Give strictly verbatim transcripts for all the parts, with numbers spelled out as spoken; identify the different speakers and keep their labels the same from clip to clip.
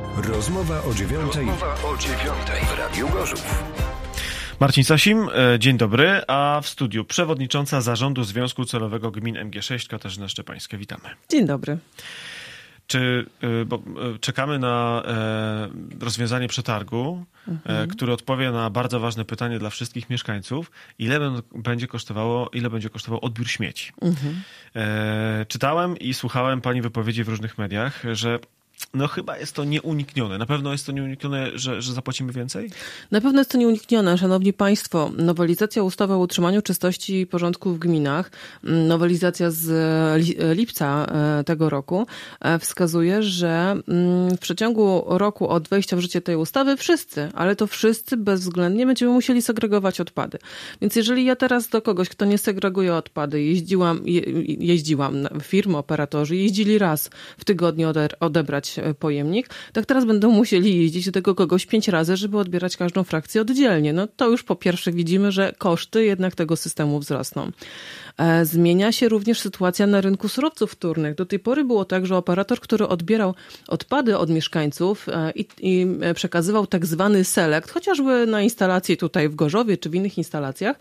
Speaker 1: Rozmowa o dziewiątej. Rozmowa o dziewiątej w Radiu Gorzów.
Speaker 2: Marcin Sasim, dzień dobry, a w studiu przewodnicząca Zarządu Związku Celowego Gmin M G sześć Katarzyna Szczepańska. Witamy.
Speaker 3: Dzień dobry.
Speaker 2: Czy, bo czekamy na rozwiązanie przetargu, mhm. który odpowie na bardzo ważne pytanie dla wszystkich mieszkańców, ile będzie kosztowało, ile będzie kosztował odbiór śmieci. Mhm. Czytałem i słuchałem pani wypowiedzi w różnych mediach, że no chyba jest to nieuniknione. Na pewno jest to nieuniknione, że, że zapłacimy więcej?
Speaker 3: Na pewno jest to nieuniknione. Szanowni Państwo, nowelizacja ustawy o utrzymaniu czystości i porządku w gminach, nowelizacja z lipca tego roku wskazuje, że w przeciągu roku od wejścia w życie tej ustawy wszyscy, ale to wszyscy bezwzględnie będziemy musieli segregować odpady. Więc jeżeli ja teraz do kogoś, kto nie segreguje odpady, jeździłam, je, jeździłam firmy, operatorzy jeździli raz w tygodniu odebrać pojemnik, tak teraz będą musieli jeździć do tego kogoś pięć razy, żeby odbierać każdą frakcję oddzielnie. No to już po pierwsze widzimy, że koszty jednak tego systemu wzrosną. Zmienia się również sytuacja na rynku surowców wtórnych. Do tej pory było tak, że operator, który odbierał odpady od mieszkańców i, i przekazywał tak zwany selekt, chociażby na instalacji tutaj w Gorzowie czy w innych instalacjach,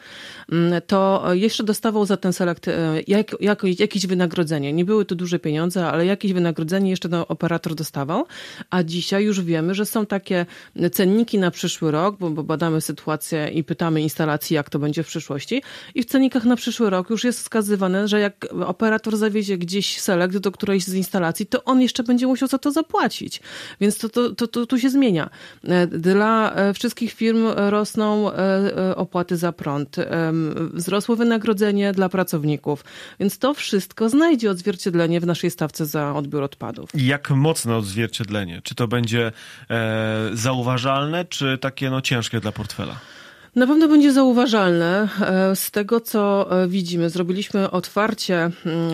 Speaker 3: to jeszcze dostawał za ten selekt jak, jak, jakieś wynagrodzenie. Nie były to duże pieniądze, ale jakieś wynagrodzenie jeszcze ten operator dostawał, a dzisiaj już wiemy, że są takie cenniki na przyszły rok, bo, bo badamy sytuację i pytamy instalacji, jak to będzie w przyszłości, i w cennikach na przyszły rok już jest wskazywane, że jak operator zawiezie gdzieś selekt do którejś z instalacji, to on jeszcze będzie musiał za to zapłacić. Więc to, to, to, to tu się zmienia. Dla wszystkich firm rosną opłaty za prąd, wzrosło wynagrodzenie dla pracowników, więc to wszystko znajdzie odzwierciedlenie w naszej stawce za odbiór odpadów.
Speaker 2: Jak mocne odzwierciedlenie? Czy to będzie e, zauważalne, czy takie no, ciężkie dla portfela?
Speaker 3: Na pewno będzie zauważalne. Z tego, co widzimy, zrobiliśmy otwarcie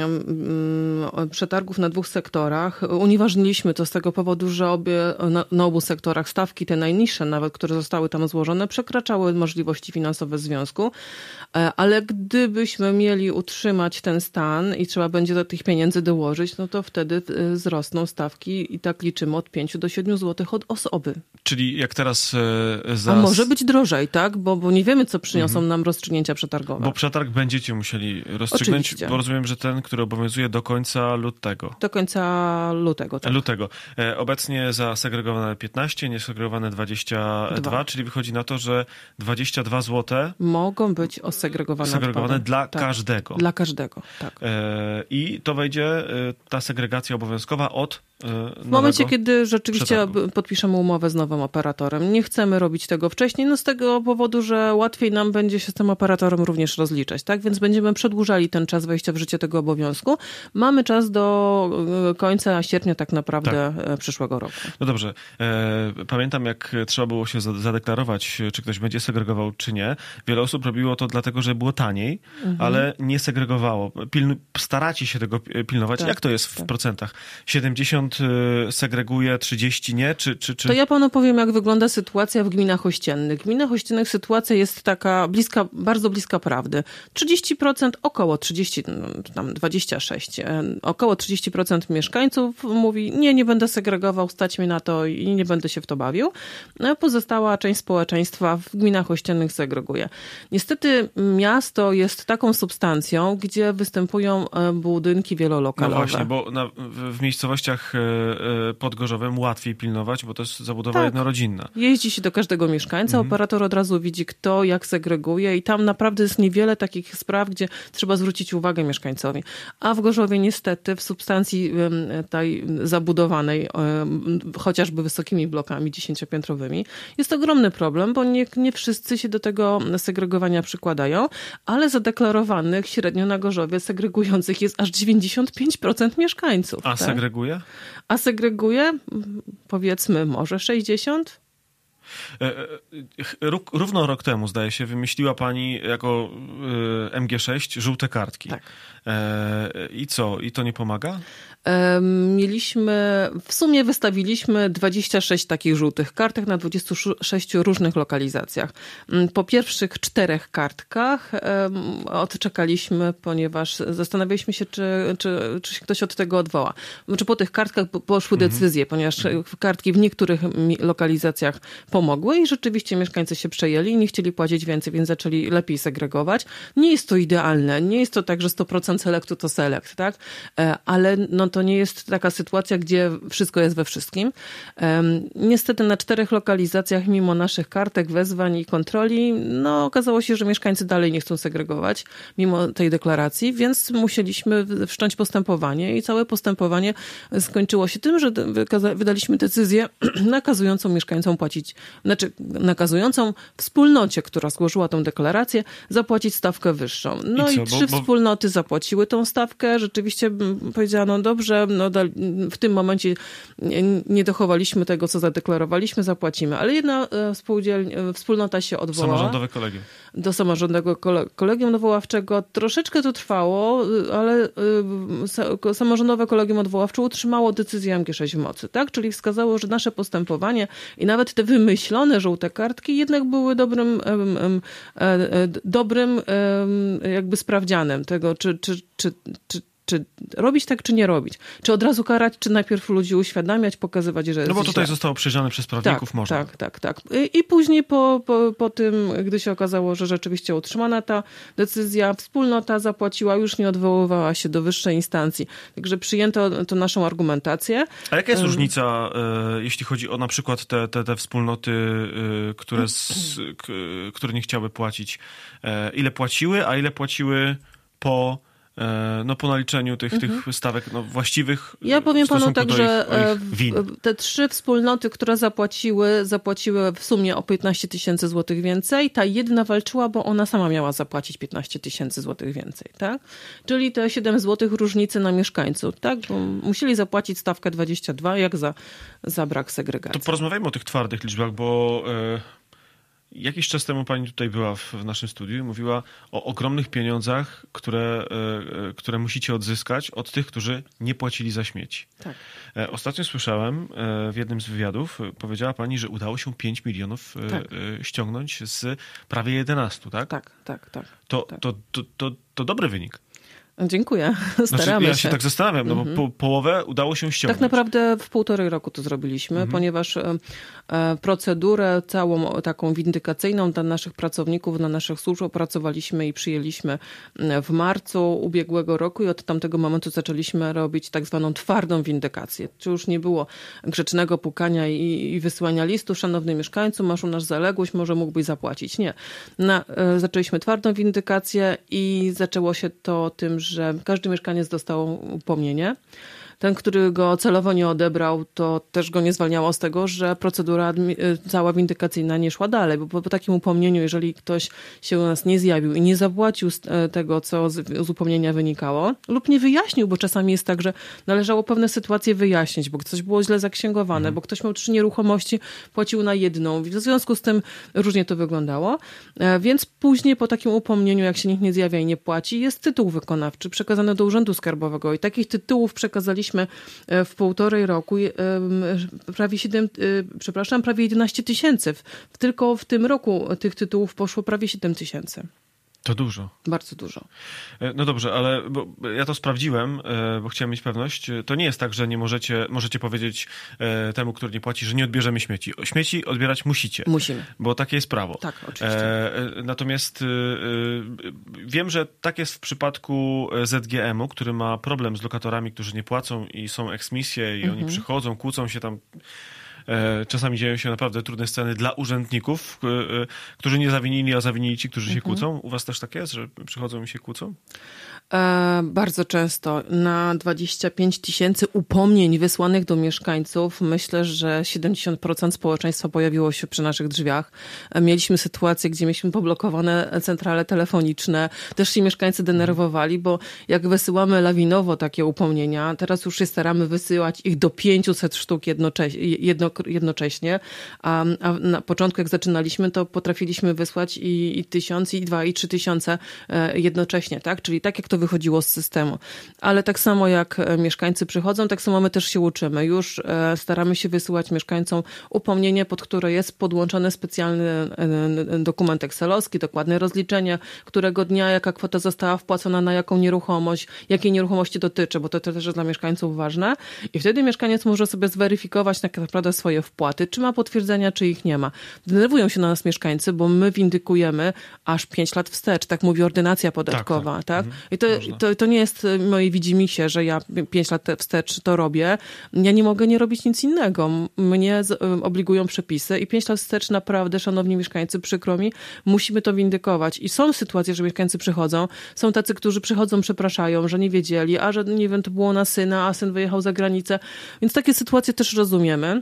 Speaker 3: przetargów na dwóch sektorach. Unieważniliśmy to z tego powodu, że obie, na, na obu sektorach stawki, te najniższe nawet, które zostały tam złożone, przekraczały możliwości finansowe związku. Ale gdybyśmy mieli utrzymać ten stan i trzeba będzie do tych pieniędzy dołożyć, no to wtedy wzrosną stawki i tak liczymy od pięciu do siedmiu złotych od osoby.
Speaker 2: Czyli jak teraz... Za...
Speaker 3: A może być drożej, tak? Bo, bo nie wiemy, co przyniosą mhm. nam rozstrzygnięcia przetargowe.
Speaker 2: Bo przetarg będziecie musieli rozstrzygnąć, Oczywiście. Bo rozumiem, że ten, który obowiązuje do końca lutego.
Speaker 3: Do końca lutego, tak.
Speaker 2: Lutego. E, obecnie zasegregowane piętnaście, niesegregowane dwadzieścia dwa, Dwa. Czyli wychodzi na to, że dwadzieścia dwa złote
Speaker 3: mogą być osegregowane
Speaker 2: segregowane
Speaker 3: odpady.
Speaker 2: dla
Speaker 3: tak.
Speaker 2: każdego.
Speaker 3: Dla każdego, tak.
Speaker 2: E, I to wejdzie e, ta segregacja obowiązkowa od e,
Speaker 3: W momencie, kiedy rzeczywiście
Speaker 2: przetargu.
Speaker 3: podpiszemy umowę z nowym operatorem. Nie chcemy robić tego wcześniej, no z tego powodu, że łatwiej nam będzie się z tym operatorem również rozliczać, tak? Więc będziemy przedłużali ten czas wejścia w życie tego obowiązku. Mamy czas do końca sierpnia tak naprawdę tak. przyszłego roku.
Speaker 2: No dobrze. E, pamiętam, jak trzeba było się zadeklarować, czy ktoś będzie segregował, czy nie. Wiele osób robiło to dlatego, że było taniej, mhm. ale nie segregowało. Piln- staracie się tego pilnować. Tak, jak to jest w tak. procentach? siedemdziesiąt segreguje, trzydzieści nie? Czy, czy, czy...
Speaker 3: To ja panu powiem, jak wygląda sytuacja w gminach ościennych. W gminach ościennych sytuacja jest taka bliska, bardzo bliska prawdy. trzydzieści procent, około trzydzieści, tam dwadzieścia sześć, około trzydzieści procent mieszkańców mówi, nie, nie będę segregował, stać mi na to i nie będę się w to bawił. Pozostała część społeczeństwa w gminach ościennych segreguje. Niestety miasto jest taką substancją, gdzie występują budynki wielolokalowe.
Speaker 2: No właśnie, bo na, w, w miejscowościach pod Gorzowem łatwiej pilnować, bo to jest zabudowa tak. jednorodzinna.
Speaker 3: Jeździ się do każdego mieszkańca, mhm. operator od razu widzi, kto jak segreguje i tam naprawdę jest niewiele takich spraw, gdzie trzeba zwrócić uwagę mieszkańcowi. A w Gorzowie niestety w substancji tej zabudowanej, chociażby wysokimi blokami dziesięciopiętrowymi, jest ogromny problem, bo nie, nie wszyscy się do tego segregowania przykładają, ale zadeklarowanych średnio na Gorzowie segregujących jest aż dziewięćdziesiąt pięć procent mieszkańców.
Speaker 2: A
Speaker 3: tak?
Speaker 2: segreguje?
Speaker 3: A segreguje, powiedzmy, może sześćdziesiąt?
Speaker 2: Równo rok temu, zdaje się, wymyśliła pani jako M G sześć żółte kartki.
Speaker 3: Tak.
Speaker 2: I co? I to nie pomaga?
Speaker 3: Mieliśmy, w sumie wystawiliśmy dwadzieścia sześć takich żółtych kartek na dwudziestu sześciu różnych lokalizacjach. Po pierwszych czterech kartkach odczekaliśmy, ponieważ zastanawialiśmy się, czy, czy, czy się ktoś od tego odwoła. Czy po tych kartkach poszły
Speaker 2: Mhm.
Speaker 3: decyzje, ponieważ kartki w niektórych lokalizacjach pomogły i rzeczywiście mieszkańcy się przejęli i nie chcieli płacić więcej, więc zaczęli lepiej segregować. Nie jest to idealne, nie jest to tak, że sto procent selektu to selekt, tak? Ale no to nie jest taka sytuacja, gdzie wszystko jest we wszystkim. Niestety na czterech lokalizacjach, mimo naszych kartek, wezwań i kontroli, no okazało się, że mieszkańcy dalej nie chcą segregować, mimo tej deklaracji, więc musieliśmy wszcząć postępowanie i całe postępowanie skończyło się tym, że wydaliśmy decyzję nakazującą mieszkańcom płacić, znaczy nakazującą wspólnocie, która złożyła tą deklarację, zapłacić stawkę wyższą. No i,
Speaker 2: I
Speaker 3: i
Speaker 2: co,
Speaker 3: trzy
Speaker 2: bo, bo...
Speaker 3: wspólnoty zapłaciły tą stawkę. Rzeczywiście powiedziano, dobrze, no w tym momencie nie dochowaliśmy tego, co zadeklarowaliśmy, zapłacimy. Ale jedna spółdzielnia, wspólnota się odwołała.
Speaker 2: Samorządowe kolegium.
Speaker 3: Do samorządowego kolegium odwoławczego. Troszeczkę to trwało, ale samorządowe kolegium odwoławcze utrzymało decyzję M G sześć w mocy, tak? Czyli wskazało, że nasze postępowanie i nawet te wymyślone żółte kartki jednak były dobrym, dobrym jakby sprawdzianem tego, czy, czy, czy, czy czy robić tak, czy nie robić? Czy od razu karać, czy najpierw ludzi uświadamiać, pokazywać, że jest
Speaker 2: No bo tutaj
Speaker 3: źle.
Speaker 2: zostało przejrzane przez prawników,
Speaker 3: tak,
Speaker 2: można.
Speaker 3: Tak, tak, tak. I, i później po, po, po tym, gdy się okazało, że rzeczywiście utrzymana ta decyzja, wspólnota zapłaciła, już nie odwoływała się do wyższej instancji. Także przyjęto to naszą argumentację.
Speaker 2: A jaka jest um, różnica, e, jeśli chodzi o na przykład te, te, te wspólnoty, e, które, z, k, które nie chciały płacić? E, ile płaciły, a ile płaciły po no po naliczeniu tych, mhm. tych stawek no, właściwych.
Speaker 3: Ja powiem panu tak, że
Speaker 2: ich, ich
Speaker 3: te trzy wspólnoty, które zapłaciły, zapłaciły w sumie o piętnaście tysięcy złotych więcej. Ta jedna walczyła, bo ona sama miała zapłacić piętnaście tysięcy złotych więcej, tak? Czyli te siedem złotych różnicy na mieszkańców, tak? Bo musieli zapłacić stawkę dwadzieścia dwa, jak za, za brak segregacji.
Speaker 2: To porozmawiajmy o tych twardych liczbach, bo e, jakiś czas temu pani tutaj była w, w naszym studiu i mówiła o ogromnych pieniądzach, które, e, które musicie odzyskać od tych, którzy nie płacili za śmieci.
Speaker 3: Tak.
Speaker 2: E, ostatnio słyszałem e, w jednym z wywiadów, e, powiedziała pani, że udało się pięć milionów e,
Speaker 3: tak.
Speaker 2: e, ściągnąć z prawie jedenastu, tak?
Speaker 3: Tak, tak, tak.
Speaker 2: To,
Speaker 3: tak.
Speaker 2: to, to, to, to dobry wynik.
Speaker 3: Dziękuję. Staramy
Speaker 2: znaczy, ja
Speaker 3: się.
Speaker 2: się tak zastanawiam, no bo
Speaker 3: mm-hmm.
Speaker 2: po, połowę udało się ściągnąć.
Speaker 3: Tak naprawdę w półtorej roku to zrobiliśmy, mm-hmm. ponieważ e, procedurę całą taką windykacyjną dla naszych pracowników, dla naszych służb opracowaliśmy i przyjęliśmy w marcu ubiegłego roku i od tamtego momentu zaczęliśmy robić tak zwaną twardą windykację. Czy już nie było grzecznego pukania i, i wysyłania listu, szanowny mieszkańcu, masz u nas zaległość, może mógłbyś zapłacić. Nie. Na, e, zaczęliśmy twardą windykację i zaczęło się to tym, że każdy mieszkaniec dostał upomnienie. Ten, który go celowo nie odebrał, to też go nie zwalniało z tego, że procedura cała windykacyjna nie szła dalej, bo po, po takim upomnieniu, jeżeli ktoś się u nas nie zjawił i nie zapłacił tego, co z, z upomnienia wynikało, lub nie wyjaśnił, bo czasami jest tak, że należało pewne sytuacje wyjaśnić, bo coś było źle zaksięgowane, mhm. bo ktoś miał trzy nieruchomości, płacił na jedną. W związku z tym różnie to wyglądało. Więc później po takim upomnieniu, jak się nikt nie zjawia i nie płaci, jest tytuł wykonawczy przekazany do Urzędu Skarbowego i takich tytułów przekazaliśmy w półtorej roku prawie siedem, przepraszam, prawie jedenaście tysięcy. Tylko w tym roku tych tytułów poszło prawie siedem tysięcy.
Speaker 2: To dużo.
Speaker 3: Bardzo dużo.
Speaker 2: No dobrze, ale bo ja to sprawdziłem, bo chciałem mieć pewność. To nie jest tak, że nie możecie, możecie powiedzieć temu, który nie płaci, że nie odbierzemy śmieci. Śmieci odbierać musicie.
Speaker 3: Musimy.
Speaker 2: Bo takie jest prawo.
Speaker 3: Tak, oczywiście.
Speaker 2: Natomiast wiem, że tak jest w przypadku Z G M u, który ma problem z lokatorami, którzy nie płacą i są eksmisje i mhm. oni przychodzą, kłócą się tam. Czasami dzieją się naprawdę trudne sceny dla urzędników, którzy nie zawinili, a zawinili ci, którzy się mhm. kłócą. U was też tak jest, że przychodzą i się kłócą?
Speaker 3: E, bardzo często. Na dwadzieścia pięć tysięcy upomnień wysłanych do mieszkańców myślę, że siedemdziesiąt procent społeczeństwa pojawiło się przy naszych drzwiach. Mieliśmy sytuację, gdzie mieliśmy poblokowane centrale telefoniczne. Też się mieszkańcy denerwowali, bo jak wysyłamy lawinowo takie upomnienia, teraz już się staramy wysyłać ich do pięciuset sztuk jednocześnie, jedno, jednocześnie, a, a na początku jak zaczynaliśmy, to potrafiliśmy wysłać i, i tysiąc, i dwa, i trzy tysiące jednocześnie, tak? Czyli tak jak to wychodziło z systemu. Ale tak samo jak mieszkańcy przychodzą, tak samo my też się uczymy. Już staramy się wysyłać mieszkańcom upomnienie, pod które jest podłączony specjalny dokument excelowski, dokładne rozliczenie, którego dnia jaka kwota została wpłacona na jaką nieruchomość, jakiej nieruchomości dotyczy, bo to też jest dla mieszkańców ważne. I wtedy mieszkaniec może sobie zweryfikować tak naprawdę swoje wpłaty, czy ma potwierdzenia, czy ich nie ma. Denerwują się na nas mieszkańcy, bo my windykujemy aż pięć lat wstecz, tak mówi ordynacja podatkowa, tak? tak? Mhm. I to, to, to nie jest moje widzimisię, że ja pięć lat wstecz to robię. Ja nie mogę nie robić nic innego. Mnie obligują przepisy i pięć lat wstecz naprawdę, szanowni mieszkańcy, przykro mi, musimy to windykować. I są sytuacje, że mieszkańcy przychodzą, są tacy, którzy przychodzą, przepraszają, że nie wiedzieli, a że nie wiem, to było na syna, a syn wyjechał za granicę. Więc takie sytuacje też rozumiemy.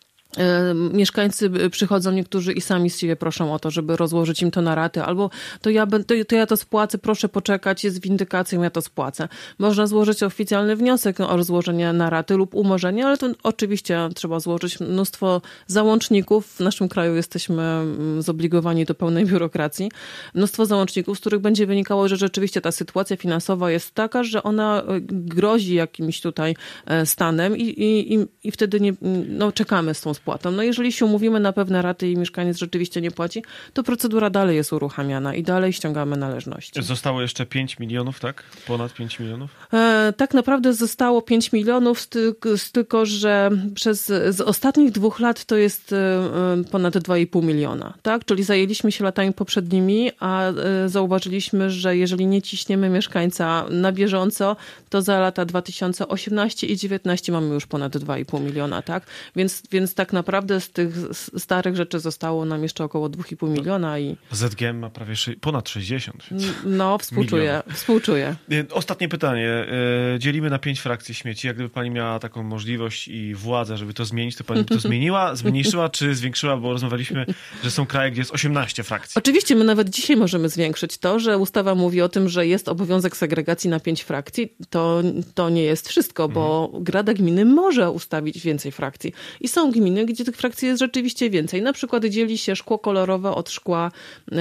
Speaker 3: Mieszkańcy przychodzą niektórzy i sami z siebie proszą o to, żeby rozłożyć im to na raty, albo to ja, to, to ja to spłacę, proszę poczekać, jest windykacją, ja to spłacę. Można złożyć oficjalny wniosek o rozłożenie na raty lub umorzenie, ale to oczywiście trzeba złożyć mnóstwo załączników. W naszym kraju jesteśmy zobligowani do pełnej biurokracji. Mnóstwo załączników, z których będzie wynikało, że rzeczywiście ta sytuacja finansowa jest taka, że ona grozi jakimś tutaj stanem i, i, i, i wtedy nie, no, czekamy z tą spłatą. No jeżeli się umówimy na pewne raty i mieszkaniec rzeczywiście nie płaci, to procedura dalej jest uruchamiana i dalej ściągamy należności.
Speaker 2: Zostało jeszcze pięć milionów, tak? Ponad pięć milionów?
Speaker 3: E, tak naprawdę zostało pięć milionów, z, tylko że przez z ostatnich dwóch lat to jest e, ponad dwa i pół miliona, tak? Czyli zajęliśmy się latami poprzednimi, a e, zauważyliśmy, że jeżeli nie ciśniemy mieszkańca na bieżąco, to za lata dwa tysiące osiemnasty i dziewiętnasty mamy już ponad dwa i pół miliona, tak? Więc, więc tak naprawdę z tych starych rzeczy zostało nam jeszcze około dwa i pół miliona. I
Speaker 2: Z G M ma prawie ponad sześćdziesiąt.
Speaker 3: No, współczuję, współczuję.
Speaker 2: Ostatnie pytanie. Dzielimy na pięć frakcji śmieci. Jak gdyby pani miała taką możliwość i władzę, żeby to zmienić, to pani by to zmieniła, zmniejszyła czy zwiększyła? Bo rozmawialiśmy, że są kraje, gdzie jest osiemnaście frakcji.
Speaker 3: Oczywiście, my nawet dzisiaj możemy zwiększyć to, że ustawa mówi o tym, że jest obowiązek segregacji na pięć frakcji. To, to nie jest wszystko, bo mhm. Rada Gminy może ustawić więcej frakcji. I są gminy, gdzie tych frakcji jest rzeczywiście więcej. Na przykład dzieli się szkło kolorowe od szkła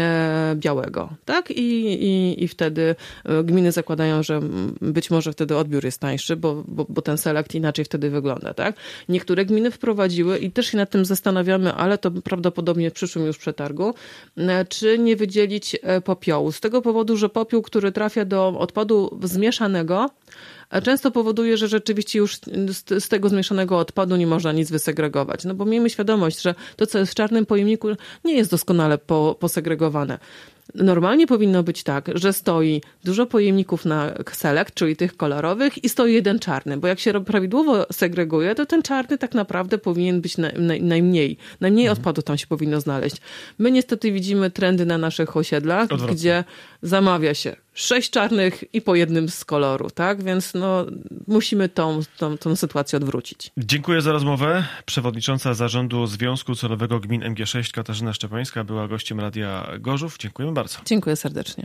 Speaker 3: e, białego, tak? I, i, I wtedy gminy zakładają, że być może wtedy odbiór jest tańszy, bo, bo, bo ten selekt inaczej wtedy wygląda, tak? Niektóre gminy wprowadziły i też się nad tym zastanawiamy, ale to prawdopodobnie w przyszłym już przetargu, e, czy nie wydzielić popiołu. Z tego powodu, że popiół, który trafia do odpadu zmieszanego, często powoduje, że rzeczywiście już z, z tego zmieszanego odpadu nie można nic wysegregować. No bo miejmy świadomość, że to, co jest w czarnym pojemniku, nie jest doskonale po, posegregowane. Normalnie powinno być tak, że stoi dużo pojemników na select, czyli tych kolorowych, i stoi jeden czarny, bo jak się prawidłowo segreguje, to ten czarny tak naprawdę powinien być na, na, najmniej. Najmniej mhm. odpadu tam się powinno znaleźć. My niestety widzimy trendy na naszych osiedlach, Odwrotnie. Gdzie zamawia się sześć czarnych i po jednym z koloru, tak? Więc no, musimy tą, tą, tą sytuację odwrócić.
Speaker 2: Dziękuję za rozmowę. Przewodnicząca Zarządu Związku Celowego Gmin M G sześć Katarzyna Szczepańska była gościem Radia Gorzów. Dziękujemy bardzo.
Speaker 3: Dziękuję serdecznie.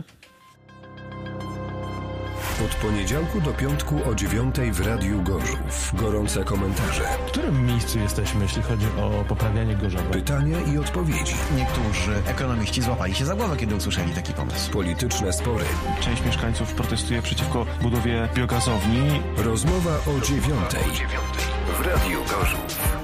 Speaker 1: Od poniedziałku do piątku o dziewiątej w Radiu Gorzów. Gorące komentarze.
Speaker 4: W którym miejscu jesteśmy, jeśli chodzi o poprawianie Gorzowa?
Speaker 1: Pytania i odpowiedzi.
Speaker 5: Niektórzy ekonomiści złapali się za głowę, kiedy usłyszeli taki pomysł.
Speaker 1: Polityczne spory.
Speaker 2: Część mieszkańców protestuje przeciwko budowie biogazowni.
Speaker 1: Rozmowa o dziewiątej w Radiu Gorzów.